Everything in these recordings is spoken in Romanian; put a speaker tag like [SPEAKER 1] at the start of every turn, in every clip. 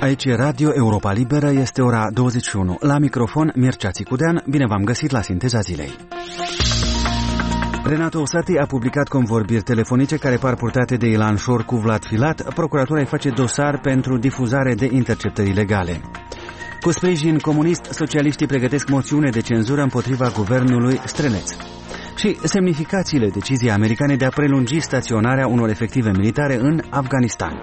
[SPEAKER 1] Aici e Radio Europa Liberă, este ora 21. La microfon, Mircea Țicudean, bine v-am găsit la Sinteza Zilei. Renato Usati a publicat convorbiri telefonice care par purtate de Ilan Șor cu Vlad Filat. Procuratura îi face dosar pentru difuzare de interceptări ilegale. Cu sprijin comunist, socialiștii pregătesc moțiune de cenzură împotriva guvernului Streleț. Și semnificațiile deciziei americane de a prelungi staționarea unor efective militare în Afganistan.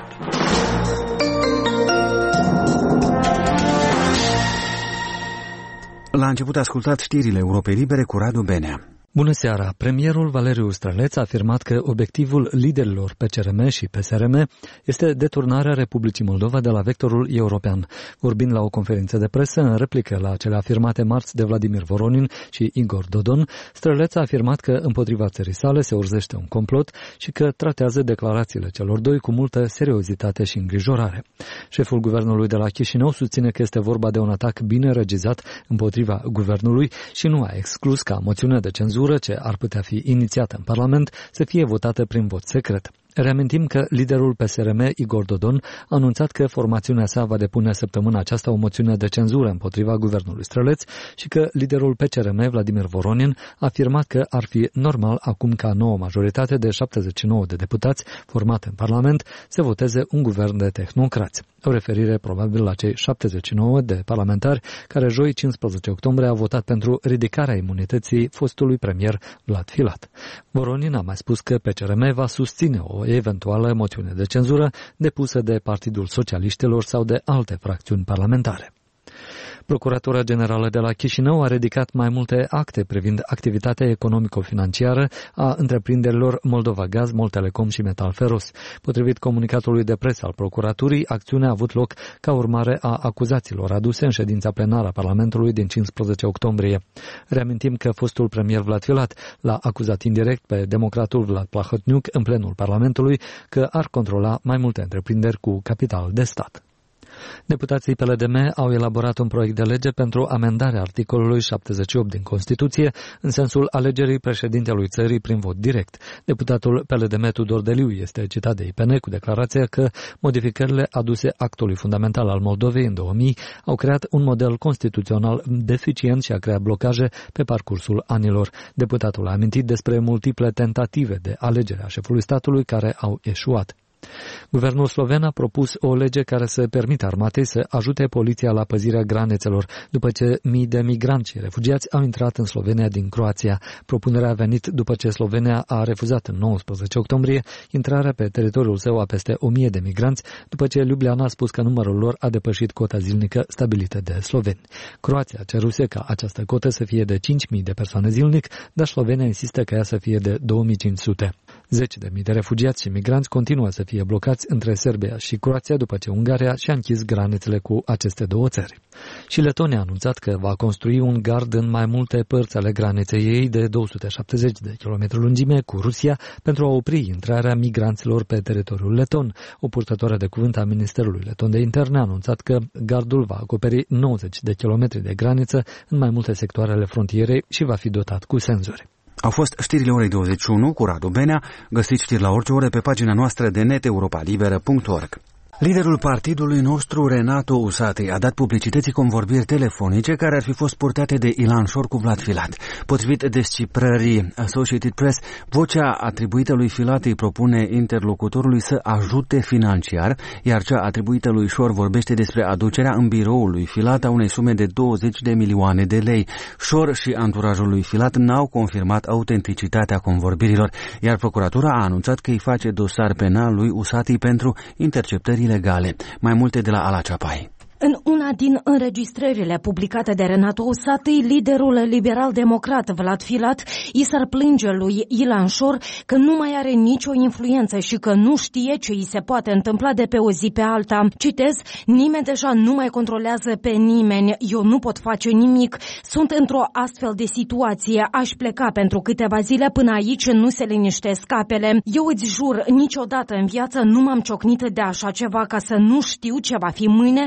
[SPEAKER 1] La început ascultat știrile Europei Libere cu Radu Benea.
[SPEAKER 2] Bună seara! Premierul Valeriu Streleț a afirmat că obiectivul liderilor PCRM și PSRM este deturnarea Republicii Moldova de la vectorul european. Vorbind la o conferință de presă, în replică la cele afirmate marți de Vladimir Voronin și Igor Dodon, Streleț a afirmat că împotriva țării sale se urzește un complot și că tratează declarațiile celor doi cu multă seriozitate și îngrijorare. Șeful guvernului de la Chișinău susține că este vorba de un atac bine regizat împotriva guvernului și nu a exclus ca moțiunea de cenzură ce ar putea fi inițiată în Parlament să fie votată prin vot secret. Reamintim că liderul PSRM, Igor Dodon, a anunțat că formațiunea sa va depune săptămâna aceasta o moțiune de cenzură împotriva guvernului Streleț și că liderul PCRM, Vladimir Voronin, a afirmat că ar fi normal acum ca nouă majoritate de 79 de deputați formate în Parlament să voteze un guvern de tehnocrați. O referire probabil la cei 79 de parlamentari care joi 15 octombrie au votat pentru ridicarea imunității fostului premier Vlad Filat. Voronin a mai spus că PCRM va susține o eventuală moțiune de cenzură depusă de Partidul Socialiștilor sau de alte fracțiuni parlamentare. Procuratura Generală de la Chișinău a ridicat mai multe acte privind activitatea economico-financiară a întreprinderilor Moldova Gaz, Moltelecom și Metal Feros. Potrivit comunicatului de presă al procuraturii, acțiunea a avut loc ca urmare a acuzațiilor aduse în ședința plenară a Parlamentului din 15 octombrie. Reamintim că fostul premier Vlad Filat l-a acuzat indirect pe democratul Vlad Plahotniuc în plenul Parlamentului că ar controla mai multe întreprinderi cu capital de stat. Deputații PLDM au elaborat un proiect de lege pentru amendarea articolului 78 din Constituție în sensul alegerii președintelui țării prin vot direct. Deputatul PLDM Tudor Deliu este citat de IPN cu declarația că modificările aduse actului fundamental al Moldovei în 2000 au creat un model constituțional deficient și a creat blocaje pe parcursul anilor. Deputatul a amintit despre multiple tentative de alegere a șefului statului care au eșuat. Guvernul sloven a propus o lege care să permită armatei să ajute poliția la păzirea granițelor, după ce mii de migranți și refugiați au intrat în Slovenia din Croația. Propunerea a venit după ce Slovenia a refuzat în 19 octombrie intrarea pe teritoriul său a peste 1000 de migranți, după ce Ljubljana a spus că numărul lor a depășit cota zilnică stabilită de sloveni. Croația ceruse ca această cotă să fie de 5000 de persoane zilnic, dar Slovenia insistă ca ea să fie de 2500. 10.000 de refugiați și migranți continuă să fie blocați între Serbia și Croația după ce Ungaria și-a închis granițele cu aceste două țări. Și Letonia a anunțat că va construi un gard în mai multe părți ale graniței ei de 270 de km lungime cu Rusia pentru a opri intrarea migranților pe teritoriul leton. O purtătoare de cuvânt a Ministerului Leton de Interne a anunțat că gardul va acoperi 90 de kilometri de graniță în mai multe sectoare ale frontierei și va fi dotat cu senzori.
[SPEAKER 1] Au fost știrile orei 21 cu Radu Benea. Găsiți știri la orice oră pe pagina noastră de net europalibera.org. Liderul partidului nostru, Renato Usati, a dat publicității convorbiri telefonice care ar fi fost purtate de Ilan Șor cu Vlad Filat. Potrivit descifrării Associated Press, vocea atribuită lui Filat îi propune interlocutorului să ajute financiar, iar cea atribuită lui Șor vorbește despre aducerea în biroul lui Filat a unei sume de 20 de milioane de lei. Șor și anturajul lui Filat n-au confirmat autenticitatea convorbirilor, iar procuratura a anunțat că îi face dosar penal lui Usati pentru interceptări ilegale. Mai multe de la Ala Ceapai.
[SPEAKER 3] În una din înregistrările publicate de Renato Usati, liderul liberal-democrat Vlad Filat i s-ar plânge lui Ilan Șor că nu mai are nicio influență și că nu știe ce îi se poate întâmpla de pe o zi pe alta. Citez, nimeni deja nu mai controlează pe nimeni, eu nu pot face nimic, sunt într-o astfel de situație, aș pleca pentru câteva zile până aici nu se liniștesc apele. Eu îți jur, niciodată în viață nu m-am ciocnit de așa ceva ca să nu știu ce va fi mâine, ce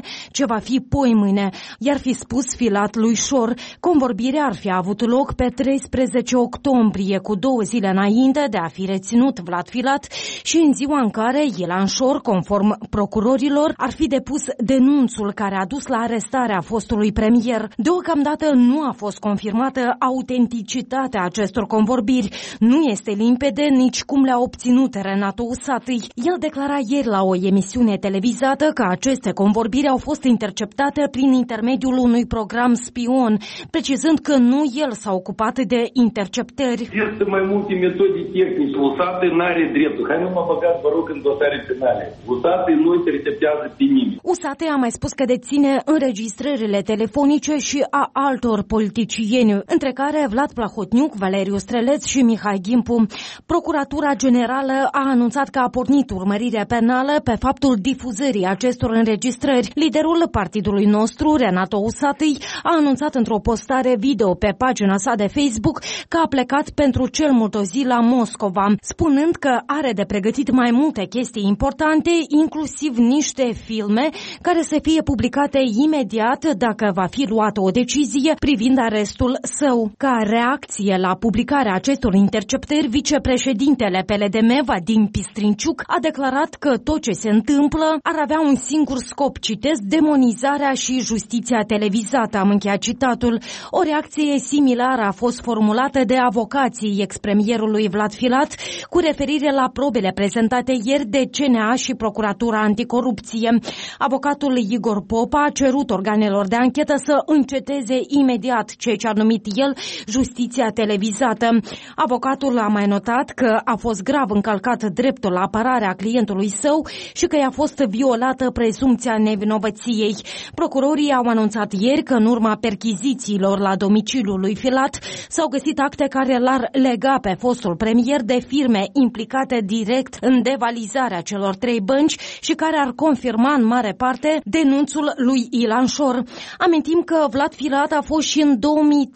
[SPEAKER 3] ce va fi poimâine, i-ar fi spus Filat lui Șor. Convorbirea ar fi avut loc pe 13 octombrie, cu 2 zile înainte de a fi reținut Vlad Filat și în ziua în care Ilan Șor, conform procurorilor, ar fi depus denunțul care a dus la arestarea fostului premier. Deocamdată nu a fost confirmată autenticitatea acestor convorbiri. Nu este limpede nici cum le-a obținut Renato Usatăi. El declara ieri la o emisiune televizată că aceste convorbiri au fost interceptate prin intermediul unui program spion, precizând că nu el s-a ocupat de interceptări.
[SPEAKER 4] Există mai multe metode tehnice. Usatăi n-are dreptul. Hai nu mă băgați, vă rog, în dosare penale. Usatăi nu interceptează pe nimeni.
[SPEAKER 3] Usatăi a mai spus că deține înregistrările telefonice și a altor politicieni, între care Vlad Plahotniuc, Valeriu Streleț și Mihai Gimpu. Procuratura Generală a anunțat că a pornit urmărire penală pe faptul difuzării acestor înregistrări. Liderul partidului nostru, Renato Usatăi, a anunțat într-o postare video pe pagina sa de Facebook că a plecat pentru cel mult o zi la Moscova, spunând că are de pregătit mai multe chestii importante, inclusiv niște filme care să fie publicate imediat dacă va fi luată o decizie privind arestul său. Ca reacție la publicarea acestor interceptări, vicepreședintele PLDM, Vadim Pistrinciuc, a declarat că tot ce se întâmplă ar avea un singur scop, citez, demonizarea și justiția televizată, am încheiat citatul. O reacție similară a fost formulată de avocații ex-premierului Vlad Filat cu referire la probele prezentate ieri de CNA și Procuratura Anticorupție. Avocatul Igor Popa a cerut organelor de anchetă să înceteze imediat ceea ce a numit el justiția televizată. Avocatul a mai notat că a fost grav încălcat dreptul la apărare a clientului său și că i-a fost violată prezumția nevinovăției. Procurorii au anunțat ieri că în urma perchizițiilor la domiciliul lui Filat s-au găsit acte care l-ar lega pe fostul premier de firme implicate direct în devalizarea celor 3 bănci și care ar confirma în mare parte denunțul lui Ilan Șor. Amintim că Vlad Filat a fost și în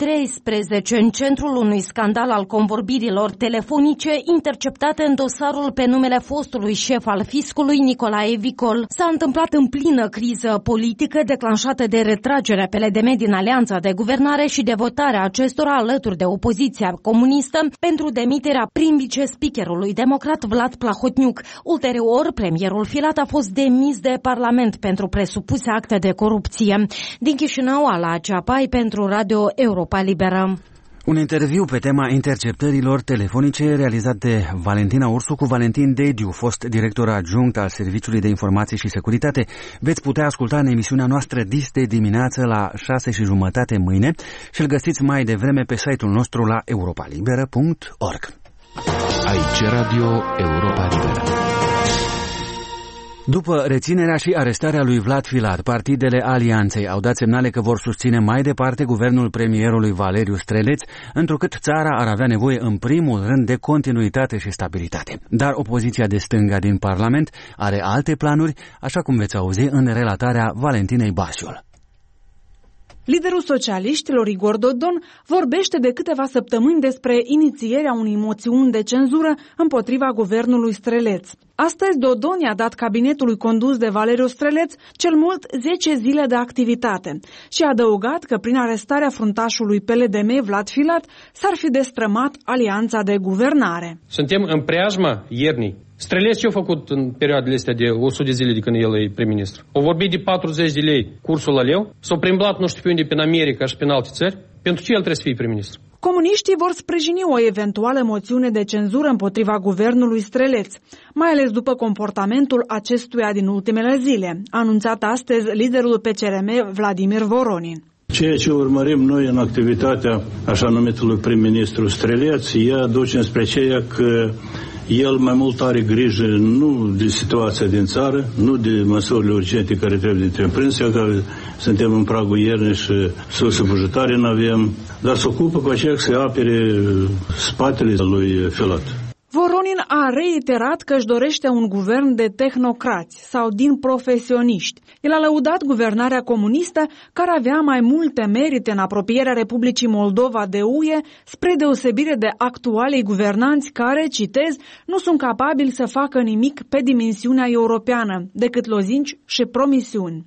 [SPEAKER 3] 2013 în centrul unui scandal al convorbirilor telefonice interceptate în dosarul pe numele fostului șef al fiscului Nicolae Vicol. S-a întâmplat în plină criză politică declanșată de retragerea PLDM din alianța de guvernare și de votarea acestora alături de opoziția comunistă pentru demiterea prim-vice-speakerului democrat Vlad Plahotniuc. Ulterior, premierul Filat a fost demis de Parlament pentru presupuse acte de corupție. Din Chișinău, Ala Ceapai pentru Radio Europa Liberă.
[SPEAKER 1] Un interviu pe tema interceptărilor telefonice realizat de Valentina Ursu cu Valentin Dediu, fost director adjunct al Serviciului de Informații și Securitate. Veți putea asculta în emisiunea noastră dis de dimineață la 6:30 mâine și îl găsiți mai devreme pe site-ul nostru la europalibera.org.
[SPEAKER 5] Aici Radio Europa Liberă.
[SPEAKER 1] După reținerea și arestarea lui Vlad Filat, partidele alianței au dat semnale că vor susține mai departe guvernul premierului Valeriu Streleț, întrucât țara ar avea nevoie în primul rând de continuitate și stabilitate. Dar opoziția de stânga din Parlament are alte planuri, așa cum veți auzi în relatarea Valentinei Basiol.
[SPEAKER 6] Liderul socialiștilor, Igor Dodon, vorbește de câteva săptămâni despre inițierea unei moțiuni de cenzură împotriva guvernului Streleț. Astăzi, Dodon i-a dat cabinetului condus de Valeriu Streleț cel mult 10 zile de activitate și a adăugat că prin arestarea fruntașului PLDM Vlad Filat s-ar fi destrămat alianța de guvernare.
[SPEAKER 7] Suntem în preajma iernii. Streleț ce-a făcut în perioadele astea de 100 de zile de când el e prim-ministru? O vorbit de 40 de lei cursul la leu, s-a primblat nu știu pe unde, prin America și prin alte țări. Pentru ce el trebuie să fie prim-ministru?
[SPEAKER 6] Comuniștii vor sprijini o eventuală moțiune de cenzură împotriva guvernului Streleț, mai ales după comportamentul acestuia din ultimele zile, a anunțat astăzi liderul PCRM Vladimir Voronin.
[SPEAKER 8] Ceea ce urmărim noi în activitatea așa numitului prim-ministru Streleț, ea duce spre ceea că el mai mult are grijă nu de situația din țară, nu de măsurile urgente care trebuie de întreprinse, că suntem în pragul iernii și surse bugetare nu avem, dar se ocupă cu aceea să apere spatele lui Filat.
[SPEAKER 6] Voronin a reiterat că își dorește un guvern de tehnocrați sau din profesioniști. El a lăudat guvernarea comunistă, care avea mai multe merite în apropierea Republicii Moldova de UE, spre deosebire de actualii guvernanți care, citez, nu sunt capabili să facă nimic pe dimensiunea europeană, decât lozinci și promisiuni.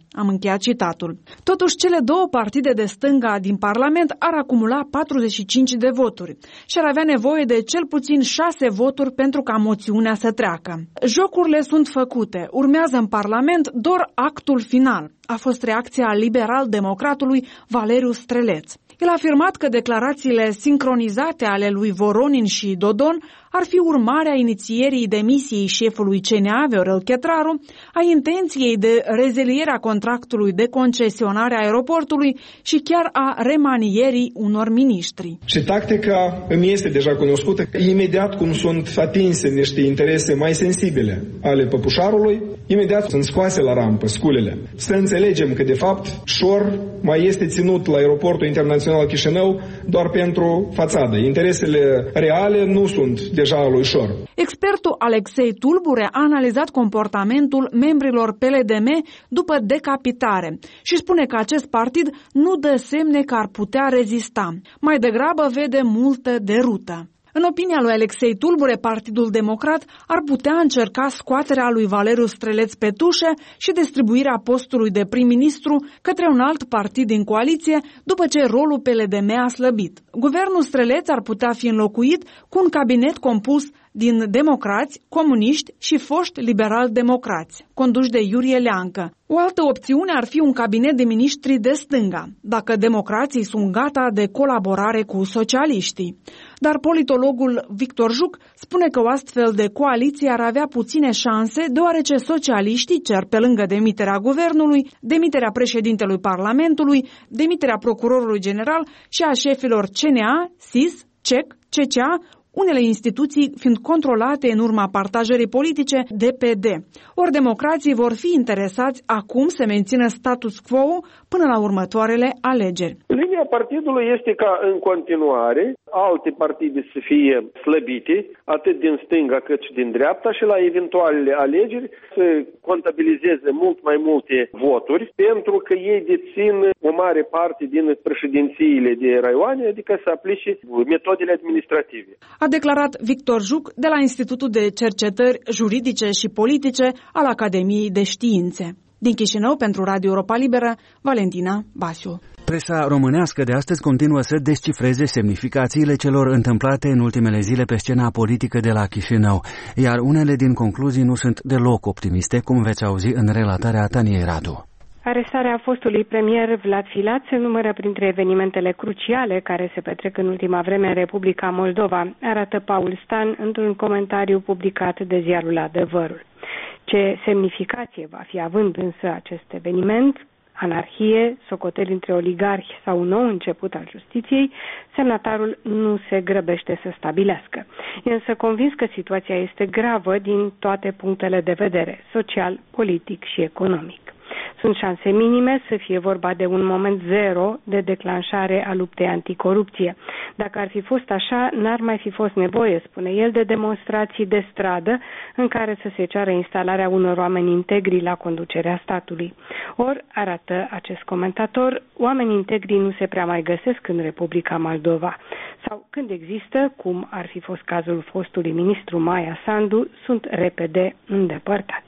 [SPEAKER 6] Am încheiat citatul. Totuși, cele două partide de stânga din Parlament ar acumula 45 de voturi și ar avea nevoie de cel puțin 6 voturi pentru ca moțiunea să treacă. Jocurile sunt făcute. Urmează în Parlament doar actul final. A fost reacția liberal-democratului Valeriu Streleț. El a afirmat că declarațiile sincronizate ale lui Voronin și Dodon ar fi urmarea inițierii demisiei șefului CNA, Viorel Chetraru, a intenției de reziliere a contractului de concesionare a aeroportului și chiar a remanierii unor miniștri.
[SPEAKER 9] Și tactica îmi este deja cunoscută că imediat cum sunt atinse niște interese mai sensibile ale păpușarului, imediat sunt scoase la rampă sculele. Să înțelegem că de fapt șor mai este ținut la aeroportul internațional Chișinău doar pentru fațadă. Interesele reale nu sunt deja al lui Șor.
[SPEAKER 6] Expertul Alexei Tulbure a analizat comportamentul membrilor PLDM după decapitare și spune că acest partid nu dă semne că ar putea rezista. Mai degrabă vede multă derută. În opinia lui Alexei Tulbure, Partidul Democrat ar putea încerca scoaterea lui Valeriu Streleț pe tușă și distribuirea postului de prim-ministru către un alt partid din coaliție după ce rolul PLDM a slăbit. Guvernul Streleț ar putea fi înlocuit cu un cabinet compus din democrați, comuniști și foști liberal-democrați, conduși de Iurie Leancă. O altă opțiune ar fi un cabinet de miniștri de stânga, dacă democrații sunt gata de colaborare cu socialiștii. Dar politologul Victor Juc spune că o astfel de coaliție ar avea puține șanse, deoarece socialiștii cer pe lângă demiterea guvernului, demiterea președintelui Parlamentului, demiterea procurorului general și a șefilor CNA, SIS, CEC, CCA, unele instituții fiind controlate în urma partajării politice de PD. Ori democrații vor fi interesați acum să mențină status quo până la următoarele alegeri.
[SPEAKER 4] Linia partidului este ca în continuare alte partide să fie slăbite, atât din stânga cât și din dreapta, și la eventualele alegeri să contabilizeze mult mai multe voturi, pentru că ei dețin o mare parte din președințiile de raioane, adică să aplice metodele administrative.
[SPEAKER 6] A declarat Victor Juc de la Institutul de Cercetări Juridice și Politice al Academiei de Științe. Din Chișinău, pentru Radio Europa Liberă, Valentina Basiu.
[SPEAKER 1] Presa românească de astăzi continuă să descifreze semnificațiile celor întâmplate în ultimele zile pe scena politică de la Chișinău, iar unele din concluzii nu sunt deloc optimiste, cum veți auzi în relatarea Taniei Radu.
[SPEAKER 10] Arestarea fostului premier Vlad Filat se numără printre evenimentele cruciale care se petrec în ultima vreme în Republica Moldova, arată Paul Stan într-un comentariu publicat de ziarul Adevărul. Ce semnificație va fi având însă acest eveniment? Anarhie, socoteli între oligarhi sau un nou început al justiției, semnatarul nu se grăbește să stabilească. E însă convins că situația este gravă din toate punctele de vedere, social, politic și economic. Sunt șanse minime să fie vorba de un moment zero de declanșare a luptei anticorupție. Dacă ar fi fost așa, n-ar mai fi fost nevoie, spune el, de demonstrații de stradă în care să se ceară instalarea unor oameni integri la conducerea statului. Ori, arată acest comentator, oameni integri nu se prea mai găsesc în Republica Moldova. Sau când există, cum ar fi fost cazul fostului ministru Maia Sandu, sunt repede îndepărtați.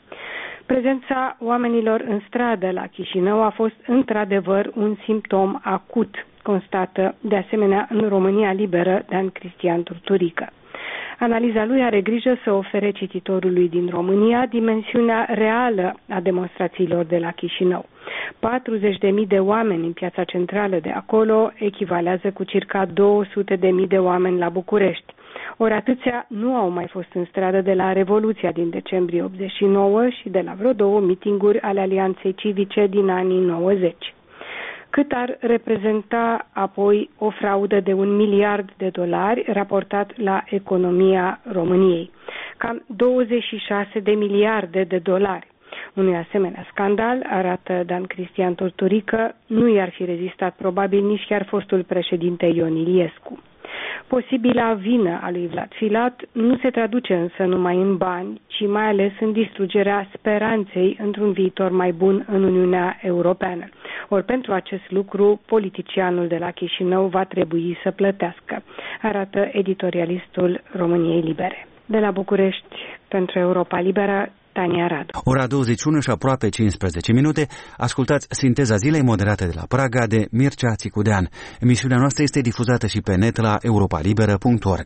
[SPEAKER 10] Prezența oamenilor în stradă la Chișinău a fost într-adevăr un simptom acut, constată de asemenea în România Liberă Dan Cristian Turturică. Analiza lui are grijă să ofere cititorului din România dimensiunea reală a demonstrațiilor de la Chișinău. 40.000 de oameni în piața centrală de acolo echivalează cu circa 200.000 de oameni la București. Ori atâția nu au mai fost în stradă de la Revoluția din decembrie 89 și de la vreo 2 mitinguri ale Alianței Civice din anii 90. Cât ar reprezenta apoi o fraudă de $1 miliard raportat la economia României? Cam 26 de miliarde de dolari. Unui asemenea scandal, arată Dan Cristian Turturică, nu i-ar fi rezistat probabil nici chiar fostul președinte Ion Iliescu. Posibila vină a lui Vlad Filat nu se traduce însă numai în bani, ci mai ales în distrugerea speranței într-un viitor mai bun în Uniunea Europeană. Ori pentru acest lucru, politicianul de la Chișinău va trebui să plătească, arată editorialistul României Libere. De la București, pentru Europa Liberă, Tania Radu.
[SPEAKER 1] Ora 21 și aproape 15 minute. Ascultați Sinteza Zilei, moderată de la Praga de Mircea Țicudean. Emisiunea noastră este difuzată și pe net la europalibera.org.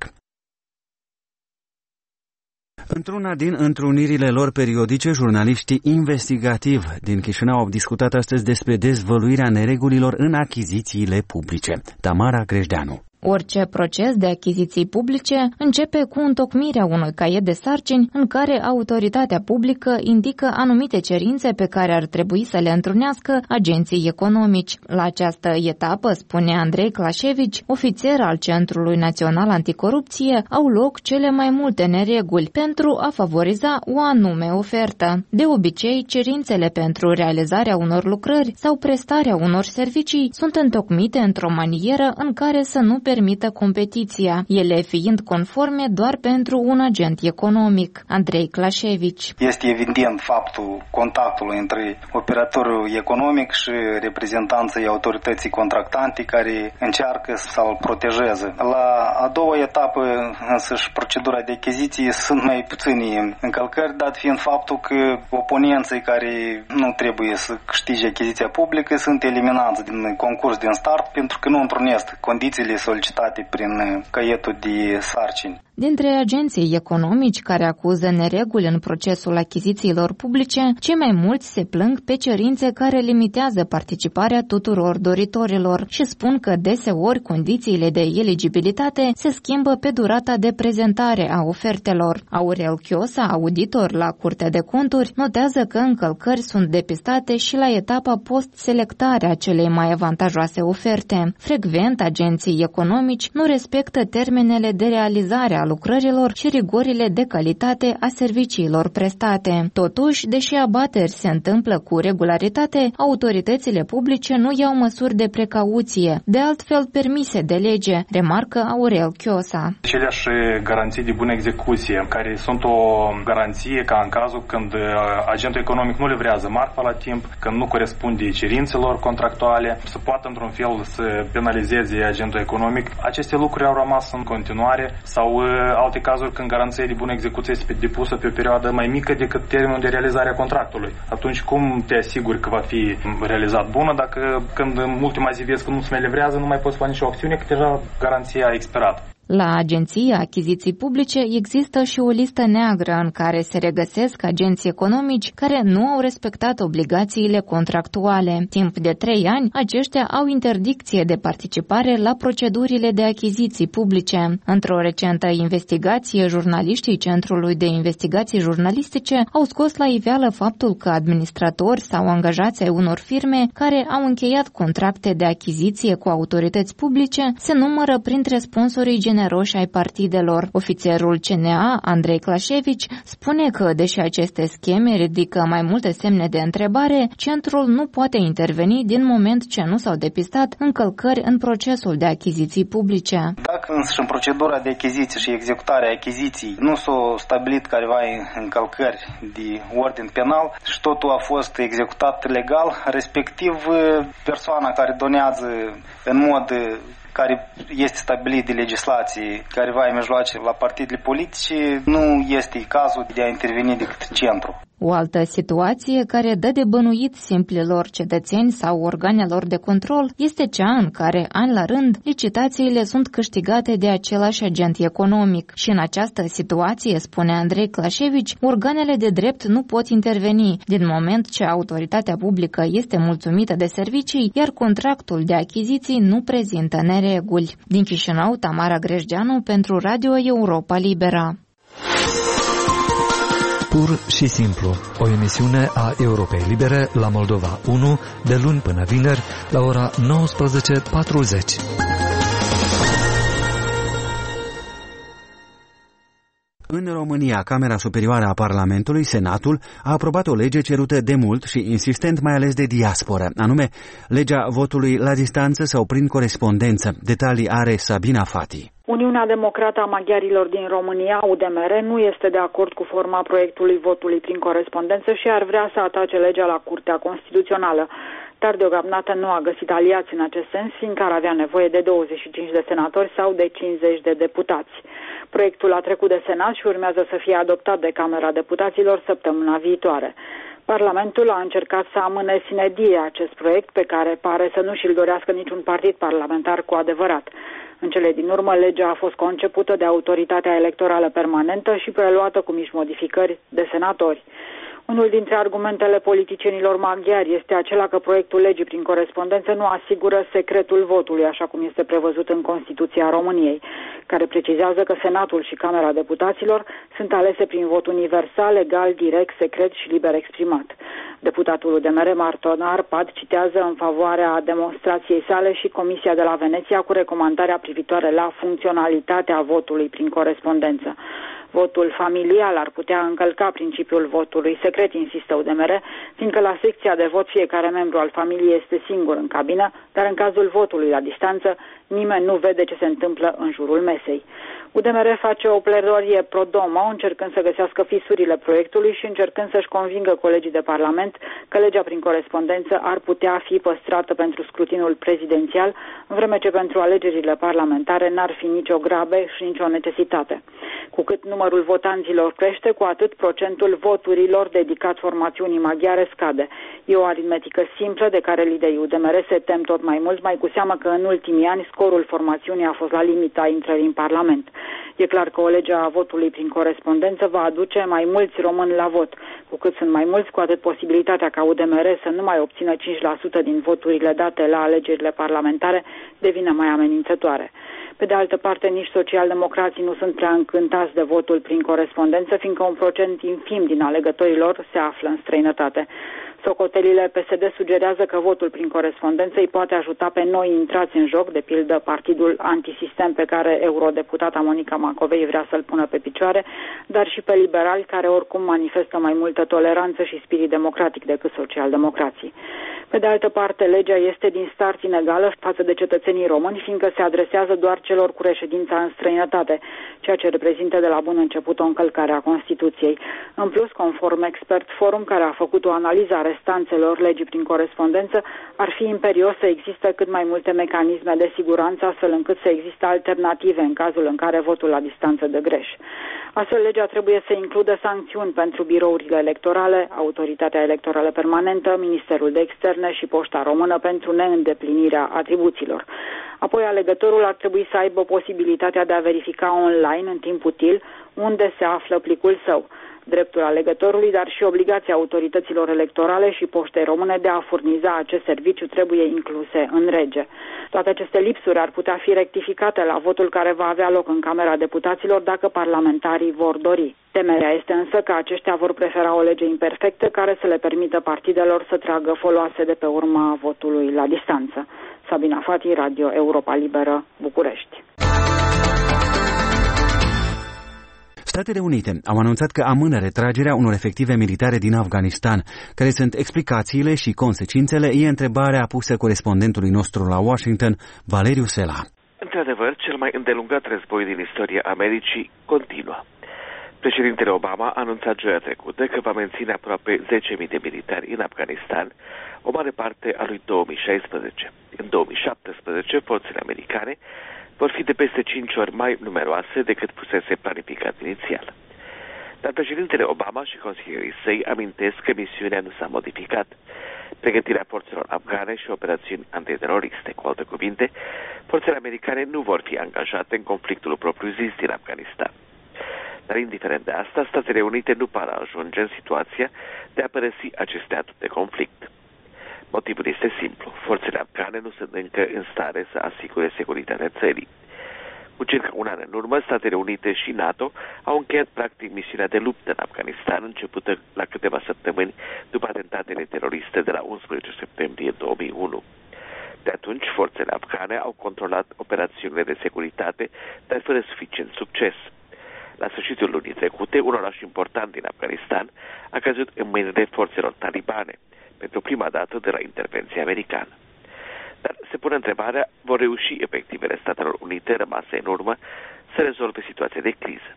[SPEAKER 1] Într-una din întrunirile lor periodice, jurnaliștii investigativi din Chișinău au discutat astăzi despre dezvăluirea neregulilor în achizițiile publice. Tamara Grejdeanu.
[SPEAKER 11] Orice proces de achiziții publice începe cu întocmirea unui caiet de sarcini în care autoritatea publică indică anumite cerințe pe care ar trebui să le întrunească agenții economici. La această etapă, spune Andrei Clașevici, ofițer al Centrului Național Anticorupție, au loc cele mai multe nereguli pentru a favoriza o anume ofertă. De obicei, cerințele pentru realizarea unor lucrări sau prestarea unor servicii sunt întocmite într-o manieră în care să nu permită competiția, ele fiind conforme doar pentru un agent economic. Andrei Clașevici.
[SPEAKER 12] Este evident faptul contactului între operatorul economic și reprezentanții autorității contractante care încearcă să-l protejeze. La a doua etapă, însăși, procedura de achiziție sunt mai puține încălcări, dat fiind faptul că oponenții care nu trebuie să câștige achiziția publică sunt eliminați din concurs din start pentru că nu întrunesc condițiile solicitate prin caietul de sarcini.
[SPEAKER 11] Dintre agenții economici care acuză nereguli în procesul achizițiilor publice, cei mai mulți se plâng pe cerințe care limitează participarea tuturor doritorilor și spun că deseori condițiile de eligibilitate se schimbă pe durata de prezentare a ofertelor. Aurel Chiosa, auditor la Curtea de Conturi, notează că încălcări sunt depistate și la etapa post-selectare a celei mai avantajoase oferte. Frecvent, agenții economici nu respectă termenele de realizare a lucrărilor și rigorile de calitate a serviciilor prestate. Totuși, deși abateri se întâmplă cu regularitate, autoritățile publice nu iau măsuri de precauție, de altfel permise de lege, remarcă Aurel Chiosa.
[SPEAKER 13] Aceleași garanții de bună execuție, care sunt o garanție ca în cazul când agentul economic nu livrează marfa la timp, când nu corespunde cerințelor contractuale, să poată într-un fel să penalizeze agentul economic. Aceste lucruri au rămas în continuare sau alte cazuri când garanția de bună execuție este depusă pe o perioadă mai mică decât termenul de realizare a contractului. Atunci cum te asiguri că va fi realizat bună dacă când în ultima zi vezi că nu se mai livrează, nu mai poți face nicio acțiune, că deja garanția a expirat.
[SPEAKER 11] La Agenția Achiziții Publice există și o listă neagră în care se regăsesc agenții economici care nu au respectat obligațiile contractuale. Timp de 3 ani, aceștia au interdicție de participare la procedurile de achiziții publice. Într-o recentă investigație, jurnaliștii Centrului de Investigații Jurnalistice au scos la iveală faptul că administratori sau angajați ai unor firme care au încheiat contracte de achiziție cu autorități publice se numără printre sponsorii generoși ai partidelor. Ofițerul CNA, Andrei Clașevici, spune că, deși aceste scheme ridică mai multe semne de întrebare, centrul nu poate interveni din moment ce nu s-au depistat încălcări în procesul de achiziții publice.
[SPEAKER 12] Dacă însă în procedura de achiziții și executarea achiziției nu s-au stabilit careva încălcări de ordin penal și totul a fost executat legal, respectiv persoana care donează în mod care este stabilit de legislație careva mijloace la partidele politice, nu este cazul de a interveni decât centru.
[SPEAKER 11] O altă situație care dă de bănuit simplilor cetățeni sau organelor de control este cea în care, an la rând, licitațiile sunt câștigate de același agent economic. Și în această situație, spune Andrei Clașevici, organele de drept nu pot interveni, din moment ce autoritatea publică este mulțumită de servicii, iar contractul de achiziții nu prezintă nereguli. Din Chișinău, Tamara Grejdeanu pentru Radio Europa Libera.
[SPEAKER 2] Pur și simplu, o emisiune a Europei Libere la Moldova 1, de luni până vineri, la ora 19:40.
[SPEAKER 1] În România, Camera Superioară a Parlamentului, Senatul, a aprobat o lege cerută de mult și insistent mai ales de diasporă, anume legea votului la distanță sau prin corespondență. Detalii are Sabina Fati.
[SPEAKER 14] Uniunea Democrată a Maghiarilor din România, UDMR, nu este de acord cu forma proiectului votului prin corespondență și ar vrea să atace legea la Curtea Constituțională. dar deocamdată nu a găsit aliați în acest sens, fiindcă ar avea nevoie de 25 de senatori sau de 50 de deputați. Proiectul a trecut de Senat și urmează să fie adoptat de Camera Deputaților săptămâna viitoare. Parlamentul a încercat să amâne sine die acest proiect, pe care pare să nu și-l dorească niciun partid parlamentar cu adevărat. În cele din urmă, legea a fost concepută de Autoritatea Electorală Permanentă și preluată cu mici modificări de senatori. Unul dintre argumentele politicienilor maghiari este acela că proiectul legii prin corespondență nu asigură secretul votului, așa cum este prevăzut în Constituția României, care precizează că Senatul și Camera Deputaților sunt alese prin vot universal, egal, direct, secret și liber exprimat. Deputatul UDMR Marton Arpad citează în favoarea demonstrației sale și Comisia de la Veneția cu recomandarea privitoare la funcționalitatea votului prin corespondență. Votul familial ar putea încălca principiul votului secret, insistă UDMR, fiindcă la secția de vot fiecare membru al familiei este singur în cabină, dar în cazul votului la distanță, nimeni nu vede ce se întâmplă în jurul mesei. UDMR face o pledoarie pro domo, încercând să găsească fisurile proiectului și încercând să-și convingă colegii de Parlament că legea prin corespondență ar putea fi păstrată pentru scrutinul prezidențial, în vreme ce pentru alegerile parlamentare n-ar fi nicio grabă și nicio necesitate. Cu cât numărul votanților crește, cu atât procentul voturilor dedicat formațiunii maghiare scade. E o aritmetică simplă de care liderii UDMR se tem tot mai mult, mai cu seamă că în ultimii ani scorul formațiunii a fost la limita intrării în Parlament. E clar că o lege a votului prin corespondență va aduce mai mulți români la vot. Cu cât sunt mai mulți, cu atât posibilitatea ca UDMR să nu mai obțină 5% din voturile date la alegerile parlamentare devine mai amenințătoare. Pe de altă parte, nici socialdemocrații nu sunt prea încântați de votul prin corespondență, fiindcă un procent infim din alegătorilor se află în străinătate. Socotelile PSD sugerează că votul prin corespondență îi poate ajuta pe noi intrați în joc, de pildă partidul antisistem pe care eurodeputata Monica Macovei vrea să-l pună pe picioare, dar și pe liberali care oricum manifestă mai multă toleranță și spirit democratic decât socialdemocrații. Pe de altă parte, legea este din start inegală față de cetățenii români, fiindcă se adresează doar celor cu reședința în străinătate, ceea ce reprezintă de la bun început o încălcare a Constituției. În plus, conform Expert Forum, care a făcut o analiză a restanțelor legii prin corespondență, ar fi imperios să existe cât mai multe mecanisme de siguranță, astfel încât să existe alternative în cazul în care votul la distanță dă greș. Astfel, legea trebuie să includă sancțiuni pentru birourile electorale, Autoritatea Electorală Permanentă, Ministerul de Externe și Poșta Română pentru neîndeplinirea atribuțiilor. Apoi, alegătorul ar trebui să aibă posibilitatea de a verifica online, în timp util, unde se află plicul său. Dreptul alegătorului, dar și obligația autorităților electorale și Poștei Române de a furniza acest serviciu trebuie incluse în lege. Toate aceste lipsuri ar putea fi rectificate la votul care va avea loc în Camera Deputaților dacă parlamentarii vor dori. Temerea este însă că aceștia vor prefera o lege imperfectă care să le permită partidelor să tragă foloase de pe urma votului la distanță. Sabina Fati, Radio Europa Liberă, București.
[SPEAKER 1] Statele Unite au anunțat că amână retragerea unor efective militare din Afganistan. Care sunt explicațiile și consecințele? E întrebarea pusă corespondentului nostru la Washington, Valeriu Sela.
[SPEAKER 15] Într-adevăr, cel mai îndelungat război din istoria Americii continuă. Președintele Obama a anunțat joia trecută că va menține aproape 10.000 de militari în Afganistan, o mare parte a lui 2016. În 2017, forțele americane vor fi de peste 5 ori mai numeroase decât fusese planificat inițial. Dar președintele Obama și consilierii săi amintesc că misiunea nu s-a modificat. Pregătirea forțelor afgane și operațiuni antiteroriste, cu alte cuvinte, forțele americane nu vor fi angajate în conflictul propriu-zis din Afganistan. Dar indiferent de asta, Statele Unite nu par a ajunge în situația de a părăsi aceste aturi de conflict. Motivul este simplu. Forțele afgane nu sunt încă în stare să asigure securitatea țării. Cu circa un an în urmă, Statele Unite și NATO au încheiat practic misiunea de luptă în Afganistan, începută la câteva săptămâni după atentatele teroriste de la 11 septembrie 2001. De atunci, forțele afgane au controlat operațiunile de securitate, dar fără suficient succes. La sfârșitul lunii trecute, un oraș important din Afganistan a căzut în mâinile forțelor talibane, pentru prima dată de la intervenția americană. Dar se pune întrebarea, vor reuși efectivele Statelor Unite rămase în urmă să rezolve situația de criză?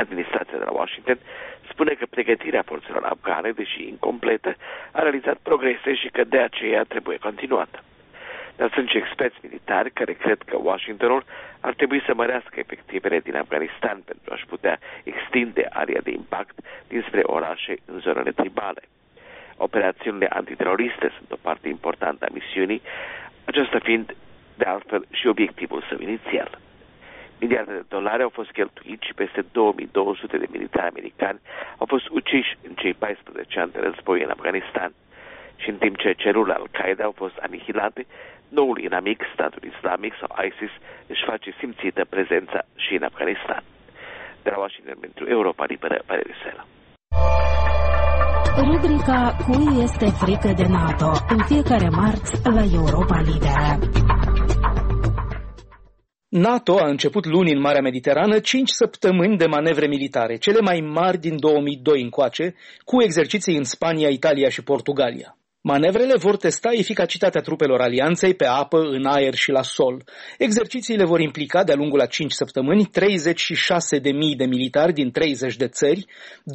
[SPEAKER 15] Administrația de la Washington spune că pregătirea forțelor afgane, deși incompletă, a realizat progrese și că de aceea trebuie continuată. Dar sunt și experți militari care cred că Washingtonul ar trebui să mărească efectivele din Afganistan pentru a-și putea extinde area de impact dinspre orașe în zonele tribale. Operațiunile antiteroriste sunt o parte importantă a misiunii, aceasta fiind de altfel și obiectivul său inițial. Miliarde de dolari au fost cheltuiți și peste 2200 de militari americani au fost uciși în cei 14 ani de război în Afganistan. Și în timp ce celule Al-Qaeda au fost anihilate, noul inamic, statul islamic sau ISIS, își face simțită prezența și în Afganistan. De la Washington pentru Europa Liberă, Valeriu Sela.
[SPEAKER 3] Rubrica Cui este frică de NATO? În fiecare marți la Europa Liberă.
[SPEAKER 16] NATO a început luni în Marea Mediterană 5 săptămâni de manevre militare, cele mai mari din 2002 încoace, cu exerciții în Spania, Italia și Portugalia. Manevrele vor testa eficacitatea trupelor alianței pe apă, în aer și la sol. Exercițiile vor implica de-a lungul a 5 săptămâni 36.000 de militari din 30 de țări,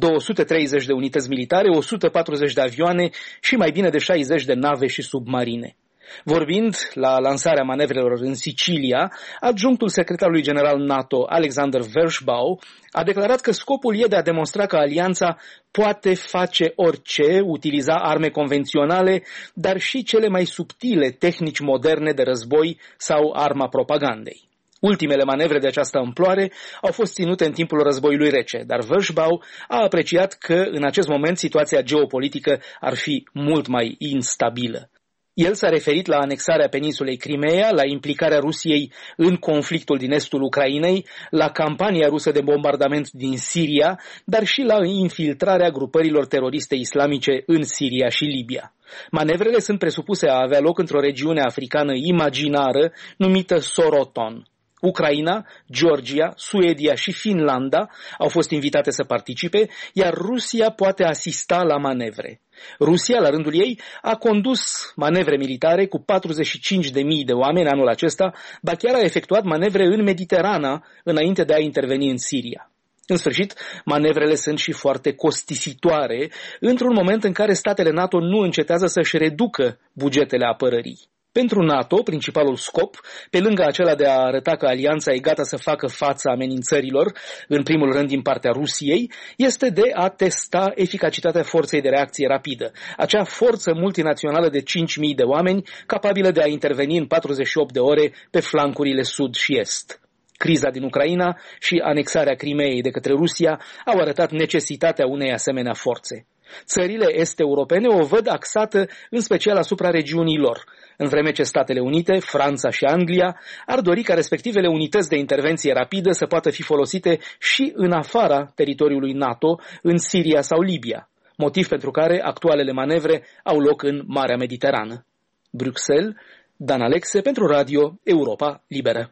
[SPEAKER 16] 230 de unități militare, 140 de avioane și mai bine de 60 de nave și submarine. Vorbind la lansarea manevrelor în Sicilia, adjunctul secretarului general NATO, Alexander Vershbau, a declarat că scopul e de a demonstra că alianța poate face orice, utiliza arme convenționale, dar și cele mai subtile tehnici moderne de război sau arma propagandei. Ultimele manevre de această amploare au fost ținute în timpul războiului rece, dar Vershbau a apreciat că în acest moment situația geopolitică ar fi mult mai instabilă. El s-a referit la anexarea peninsulei Crimea, la implicarea Rusiei în conflictul din estul Ucrainei, la campania rusă de bombardament din Siria, dar și la infiltrarea grupărilor teroriste islamice în Siria și Libia. Manevrele sunt presupuse a avea loc într-o regiune africană imaginară numită Soroton. Ucraina, Georgia, Suedia și Finlanda au fost invitate să participe, iar Rusia poate asista la manevre. Rusia, la rândul ei, a condus manevre militare cu 45.000 de oameni anul acesta, ba chiar a efectuat manevre în Mediterana înainte de a interveni în Siria. În sfârșit, manevrele sunt și foarte costisitoare, într-un moment în care statele NATO nu încetează să-și reducă bugetele apărării. Pentru NATO, principalul scop, pe lângă acela de a arăta că alianța e gata să facă față amenințărilor, în primul rând din partea Rusiei, este de a testa eficacitatea forței de reacție rapidă, acea forță multinațională de 5.000 de oameni capabilă de a interveni în 48 de ore pe flancurile sud și est. Criza din Ucraina și anexarea Crimeei de către Rusia au arătat necesitatea unei asemenea forțe. Țările est-europene o văd axată în special asupra regiunii lor, în vreme ce Statele Unite, Franța și Anglia ar dori ca respectivele unități de intervenție rapidă să poată fi folosite și în afara teritoriului NATO, în Siria sau Libia, motiv pentru care actualele manevre au loc în Marea Mediterană. Bruxelles, Dan Alexe pentru Radio Europa Liberă.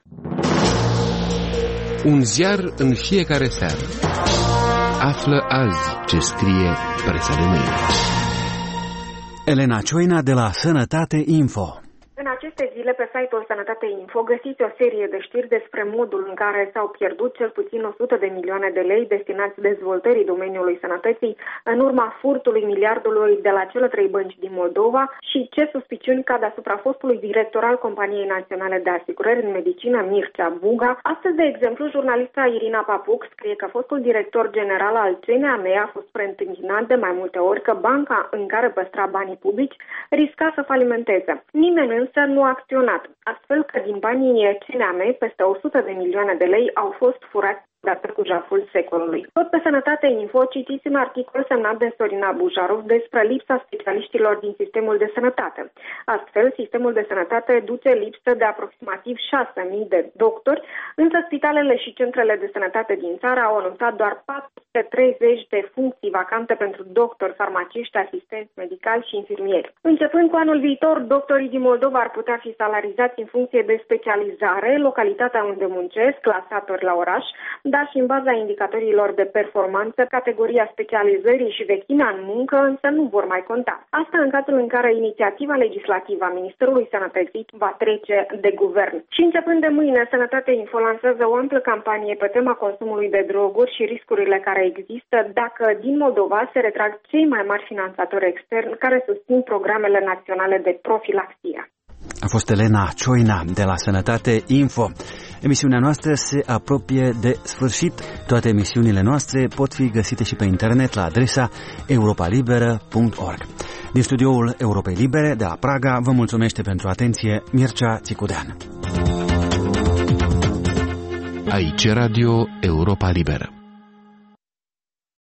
[SPEAKER 5] Un ziar în fiecare seară. Află azi ce scrie presa de mâine.
[SPEAKER 1] Elena Cioina de la Sănătate Info.
[SPEAKER 17] În aceste zile, pe site-ul Sănătate Info, găsiți o serie de știri despre modul în care s-au pierdut cel puțin 100 de milioane de lei destinați dezvoltării domeniului sănătății în urma furtului miliardului de la cele 3 bănci din Moldova și ce suspiciuni cad asupra fostului director al Companiei Naționale de Asigurări în Medicină, Mircea Buga. Astăzi, de exemplu, jurnalista Irina Papuc scrie că fostul director general al CNAM a fost preîntâmpinat de mai multe ori că banca în care păstra banii publici risca să falimenteze. Nimeni însă nu a acționat, astfel că din banii CNAM peste 100 de milioane de lei au fost furați odată cu jaful secolului. Tot pe Sănătate Info citiți un articol semnat de Sorina Bujarov despre lipsa specialiștilor din sistemul de sănătate. Astfel, sistemul de sănătate duce lipsă de aproximativ 6.000 de doctori, însă spitalele și centrele de sănătate din țară au anunțat doar 30 de funcții vacante pentru doctori, farmaciști, asistenți medicali și infirmieri. Începând cu anul viitor, doctorii din Moldova ar putea fi salarizați în funcție de specializare, localitatea unde muncesc, clasatori la oraș, dar și în baza indicatorilor de performanță, categoria specializării și vechimea în muncă însă nu vor mai conta. Asta în cazul în care inițiativa legislativă a Ministerului Sănătății va trece de guvern. Și începând de mâine, Sănătate Info lansează o amplă campanie pe tema consumului de droguri și riscurile care există dacă din Moldova se retrag cei mai mari finanțatori externi care susțin programele naționale de profilaxie.
[SPEAKER 1] A fost Elena Cioina de la Sănătate Info. Emisiunea noastră se apropie de sfârșit. Toate emisiunile noastre pot fi găsite și pe internet la adresa europalibera.org. Din studioul Europei Libere de la Praga vă mulțumește pentru atenție Mircea Țicudean.
[SPEAKER 5] Aici Radio Europa Liberă.